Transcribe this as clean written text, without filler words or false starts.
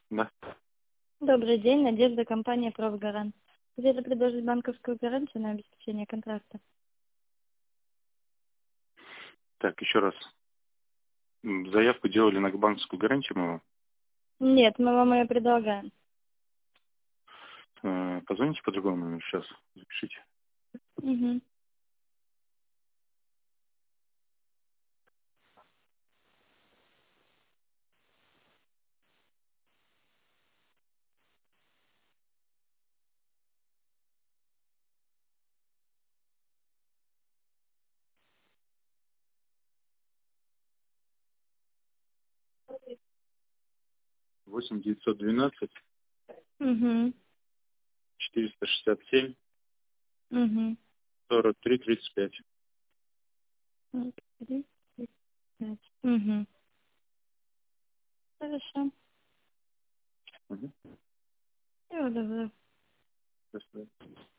Да. Добрый день, Надежда, компания «Профгарант». Хотели предложить банковскую гарантию на обеспечение контракта. Так, еще раз. Заявку делали на банковскую гарантию мы. Нет, мы вам ее предлагаем. Позвоните по другому номеру сейчас. Запишите. Угу. 8 912 Угу. 467 Угу. 43 35. Угу. Хорошо. Угу. Всего доброго. До свидания.